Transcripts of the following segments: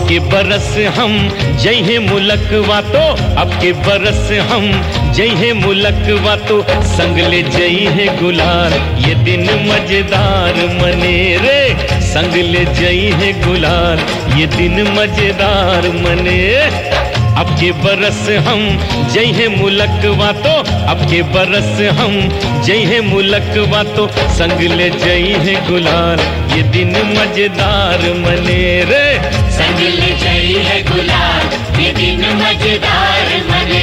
के बरस हम जय है मुलकवा तो, अब के बरस हम जय है मुलकवा तो, संग ले जय है गुलाल ये दिन मजेदार मने रे, संग ले जय है गुलाल ये दिन मजेदार मने। अब के बरस हम जय है मुलकवा तो, अब के बरस हम जय है मुलकवा तो, संग ले जय है गुलाल ये दिन मजेदार मने रे, संग ले जय है गुलाल ये दिन मजेदार मने।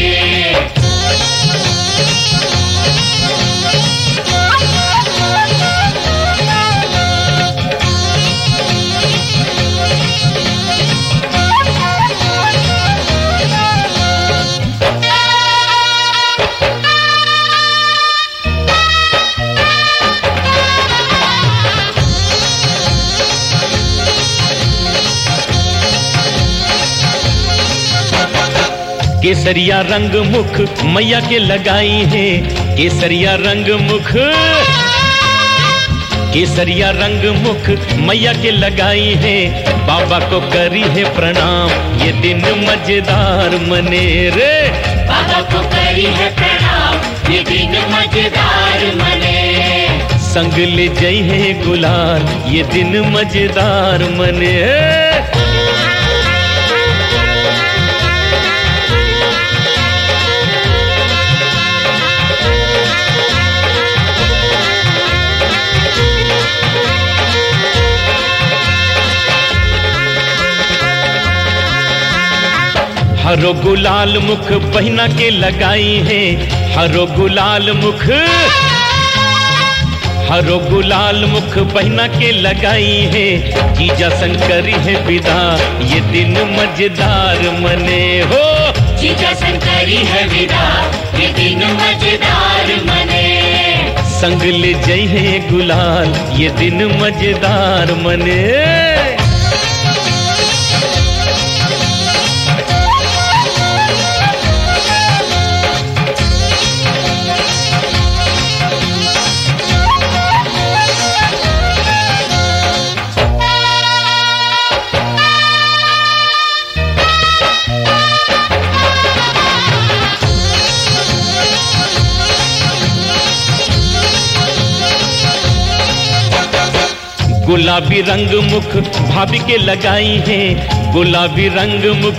केसरिया रंग मुख मैया के लगाई है, केसरिया रंग मुख, केसरिया रंग मुख मैया के लगाई है, बाबा को करी है प्रणाम ये दिन मजेदार मने रे, बाबा को करी है प्रणाम ये दिन मजेदार मने। संग ले जय है गुलाल ये दिन मजेदार मने। हरो गुलाल मुख बहिना के लगाई है, हरो गुलाल मुख, हरो गुलाल मुख बहिना के लगाई है, जीजा शंकरी है विदा ये दिन मजेदार मने हो, जीजा शंकरी है विदा ये दिन मजेदार मने। संग ले जय है गुलाल ये दिन मजेदार मने। गुलाबी रंग मुख भाभी के लगाई है, गुलाबी रंग मुख,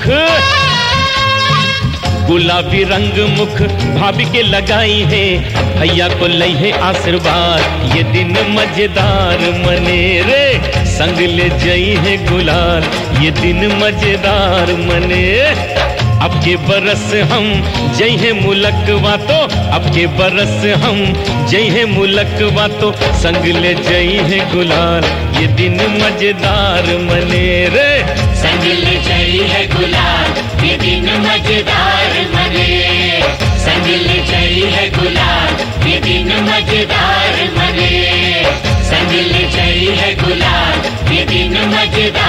गुलाबी रंग मुख भाभी के लगाई है, भैया को लई है आशीर्वाद ये दिन मजेदार मने रे, संग ले जय है गुलाल ये दिन मजेदार मने। अब के बरस हम जय है मुलकवा तो, अब के बरस हम जय है मुलकवा तो, संग ले जय है गुलाल ये दिन मजेदार मने रे, संग ले जय है गुलाल ये दिन मजेदार मने। संग ले जय है गुलाल ये दिन मजेदार मने। संग ले जय है गुलाल ये दिन मजेदार